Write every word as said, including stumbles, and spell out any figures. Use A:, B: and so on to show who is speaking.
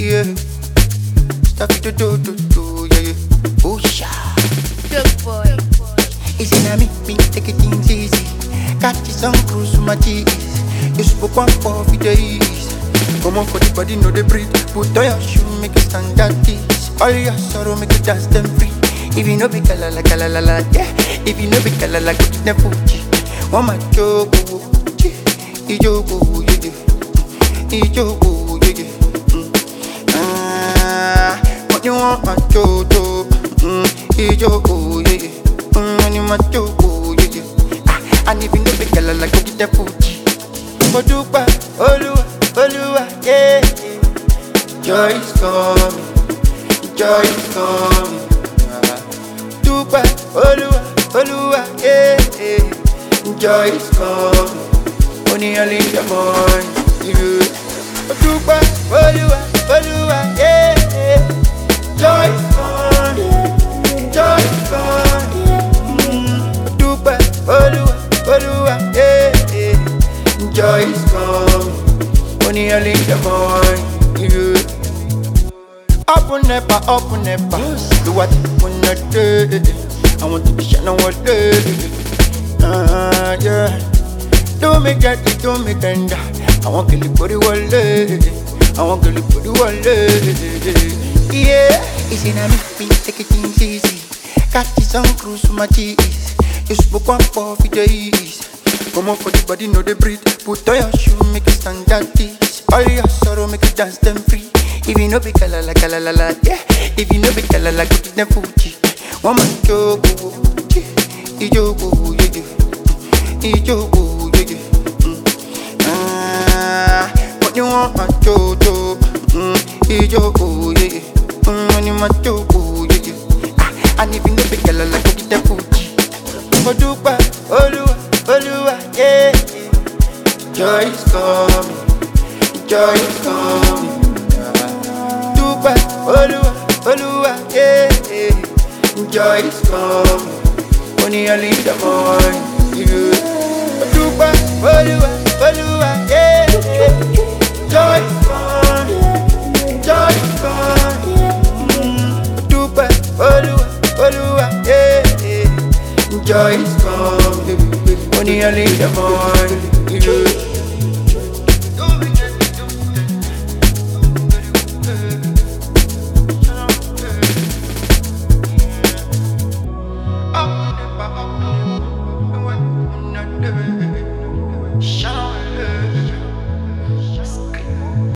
A: yeah. Stuff to do, do, do, yeah, yeah. Oh, sha.
B: Good boy.
A: Easy na me, me take it things easy. Catch some cruise with my G's. You spoke one for the days. Come on for the body, know the breathe. Put on your shoe, make it stand at this. All your sorrow, make it dance them free. If you know be kalala, kalala, la, yeah. If you know be kalala, go get them Fuji. One my joke, ijogo, yeah, yeah. Ijogo, yeah, yeah. Ah, what you want, my jojo? Mm, ijogo, yeah, yeah. Mm, when you my jogo, yeah, yeah. Ah, and if you know be kalala, go get them Fuji. Modupa, Oluwa, Oluwa, yeah, yeah. Joy is coming, joy is coming. Dupa, Oluwa, Oluwa, yeah, yeah. Joy is coming, only early in the morning, yeah. Dupa, Oluwa, Oluwa, yeah, yeah. Joy is coming, joy is coming. Mm. Dupa, Oluwa, Oluwa, yeah, yeah. Joy is coming, only early in the morning, yeah. Up and never, up and never. Do what you wanna do. I want to be shining one day. Ah, yeah. Don't make that, don't make tender. I want to live for the world. I want to live for the world. Yeah. Easy na me, me take it things easy. Catch some cruise with my G's. You spoke one for the days. Come on for the body, know the breathe. Put on your shoe, make it stand at this. All your sorrow, make it dance them free. If you know be kalala, kalala, la, yeah. If you know be kalala, go get them Fuji. One man jogo, ijogo, yeah, yeah. Ijogo, yeah, yeah. Ah, what you want, my jojo? Mm, ijogo, yeah, yeah. Mm, when you my jogo, yeah, yeah. Ah, and if you know be kalala, go get them Fuji. Modupa, Oluwa, Oluwa, yeah, yeah. Joy is coming, joy is coming. Oluwa, Oluwa, yeah, yeah. Joy is coming, only early in the morning, yeah. Dupa, Oluwa, Oluwa, yeah, yeah. Joy is coming, joy is coming. Mm. Dupa, Oluwa, Oluwa, yeah, yeah. Joy is coming, only early in the morning.